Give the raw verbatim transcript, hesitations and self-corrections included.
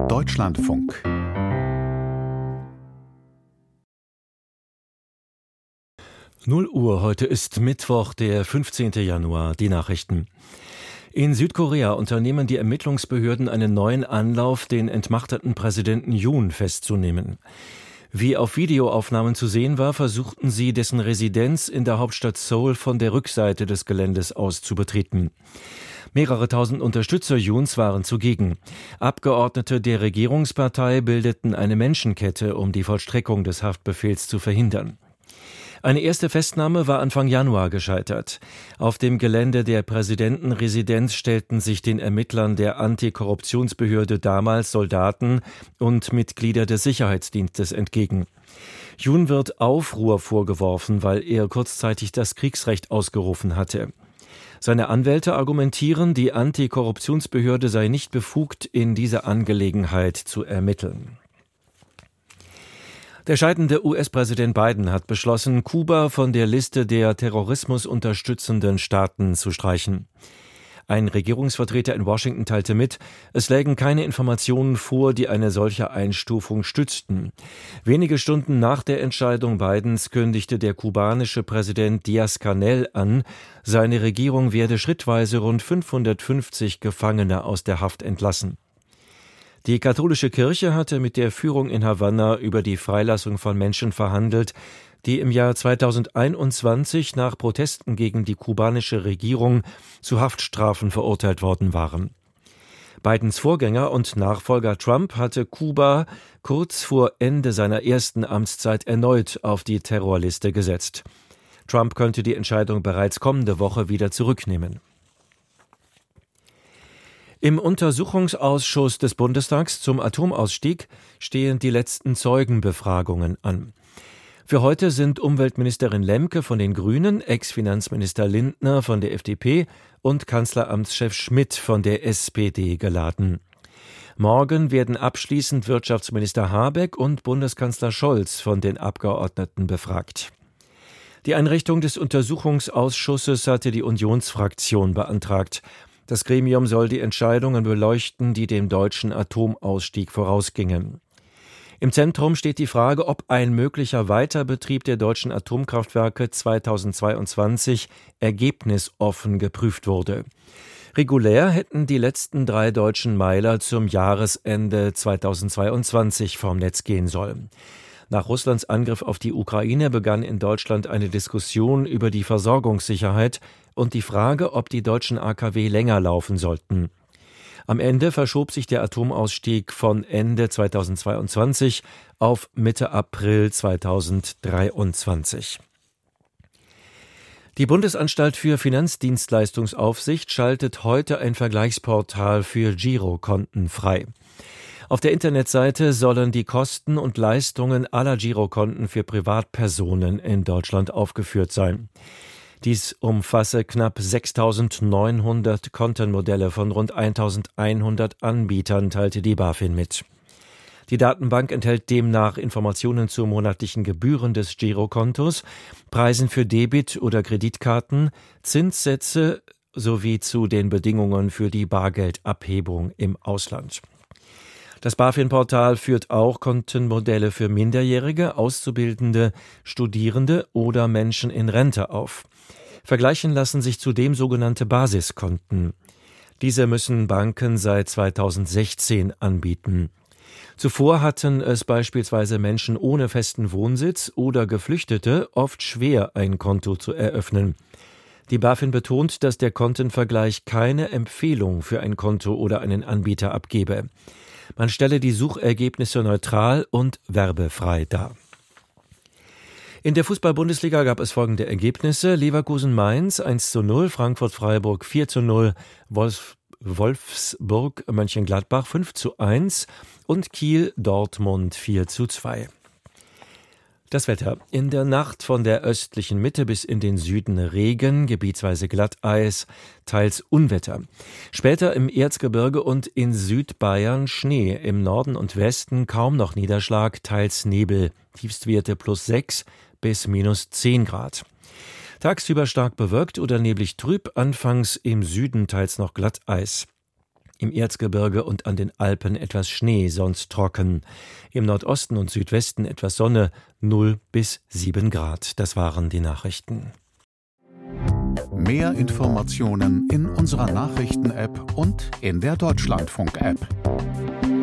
Deutschlandfunk. null Uhr, heute ist Mittwoch, der fünfzehnten Januar, die Nachrichten. In Südkorea unternehmen die Ermittlungsbehörden einen neuen Anlauf, den entmachteten Präsidenten Yoon festzunehmen. Wie auf Videoaufnahmen zu sehen war, versuchten sie, dessen Residenz in der Hauptstadt Seoul von der Rückseite des Geländes aus zu betreten. Mehrere tausend Unterstützer Yoons waren zugegen. Abgeordnete der Regierungspartei bildeten eine Menschenkette, um die Vollstreckung des Haftbefehls zu verhindern. Eine erste Festnahme war Anfang Januar gescheitert. Auf dem Gelände der Präsidentenresidenz stellten sich den Ermittlern der Antikorruptionsbehörde damals Soldaten und Mitglieder des Sicherheitsdienstes entgegen. Yoon wird Aufruhr vorgeworfen, weil er kurzzeitig das Kriegsrecht ausgerufen hatte. Seine Anwälte argumentieren, die Antikorruptionsbehörde sei nicht befugt, in dieser Angelegenheit zu ermitteln. Der scheidende U S-Präsident Biden hat beschlossen, Kuba von der Liste der terrorismusunterstützenden Staaten zu streichen. Ein Regierungsvertreter in Washington teilte mit, es lägen keine Informationen vor, die eine solche Einstufung stützten. Wenige Stunden nach der Entscheidung Bidens kündigte der kubanische Präsident Díaz-Canel an, seine Regierung werde schrittweise rund fünfhundertfünfzig Gefangene aus der Haft entlassen. Die katholische Kirche hatte mit der Führung in Havanna über die Freilassung von Menschen verhandelt, die im Jahr zweitausendeinundzwanzig nach Protesten gegen die kubanische Regierung zu Haftstrafen verurteilt worden waren. Bidens Vorgänger und Nachfolger Trump hatte Kuba kurz vor Ende seiner ersten Amtszeit erneut auf die Terrorliste gesetzt. Trump könnte die Entscheidung bereits kommende Woche wieder zurücknehmen. Im Untersuchungsausschuss des Bundestags zum Atomausstieg stehen die letzten Zeugenbefragungen an. Für heute sind Umweltministerin Lemke von den Grünen, Ex-Finanzminister Lindner von der F D P und Kanzleramtschef Schmidt von der S P D geladen. Morgen werden abschließend Wirtschaftsminister Habeck und Bundeskanzler Scholz von den Abgeordneten befragt. Die Einrichtung des Untersuchungsausschusses hatte die Unionsfraktion beantragt. Das Gremium soll die Entscheidungen beleuchten, die dem deutschen Atomausstieg vorausgingen. Im Zentrum steht die Frage, ob ein möglicher Weiterbetrieb der deutschen Atomkraftwerke zweitausendzweiundzwanzig ergebnisoffen geprüft wurde. Regulär hätten die letzten drei deutschen Meiler zum Jahresende zweitausendzweiundzwanzig vom Netz gehen sollen. Nach Russlands Angriff auf die Ukraine begann in Deutschland eine Diskussion über die Versorgungssicherheit und die Frage, ob die deutschen A K W länger laufen sollten. Am Ende verschob sich der Atomausstieg von Ende zweitausendzweiundzwanzig auf Mitte April zweitausenddreiundzwanzig. Die Bundesanstalt für Finanzdienstleistungsaufsicht schaltet heute ein Vergleichsportal für Girokonten frei. Auf der Internetseite sollen die Kosten und Leistungen aller Girokonten für Privatpersonen in Deutschland aufgeführt sein. Dies umfasse knapp sechstausendneunhundert Kontenmodelle von rund eintausendeinhundert Anbietern, teilte die BaFin mit. Die Datenbank enthält demnach Informationen zu monatlichen Gebühren des Girokontos, Preisen für Debit- oder Kreditkarten, Zinssätze sowie zu den Bedingungen für die Bargeldabhebung im Ausland. Das BaFin-Portal führt auch Kontenmodelle für Minderjährige, Auszubildende, Studierende oder Menschen in Rente auf. Vergleichen lassen sich zudem sogenannte Basiskonten. Diese müssen Banken seit zweitausendsechzehn anbieten. Zuvor hatten es beispielsweise Menschen ohne festen Wohnsitz oder Geflüchtete oft schwer, ein Konto zu eröffnen. Die BaFin betont, dass der Kontenvergleich keine Empfehlung für ein Konto oder einen Anbieter abgebe. Man stelle die Suchergebnisse neutral und werbefrei dar. In der Fußball-Bundesliga gab es folgende Ergebnisse: Leverkusen-Mainz eins zu null, Frankfurt-Freiburg vier zu null, Wolf, Wolfsburg-Mönchengladbach fünf zu eins und Kiel-Dortmund vier zu zwei. Das Wetter. In der Nacht von der östlichen Mitte bis in den Süden Regen, gebietsweise Glatteis, teils Unwetter. Später im Erzgebirge und in Südbayern Schnee, im Norden und Westen kaum noch Niederschlag, teils Nebel, Tiefstwerte plus sechs bis minus zehn Grad. Tagsüber stark bewölkt oder neblig trüb, anfangs im Süden teils noch Glatteis. Im Erzgebirge und an den Alpen etwas Schnee, sonst trocken. Im Nordosten und Südwesten etwas Sonne, null bis sieben Grad. Das waren die Nachrichten. Mehr Informationen in unserer Nachrichten-App und in der Deutschlandfunk-App.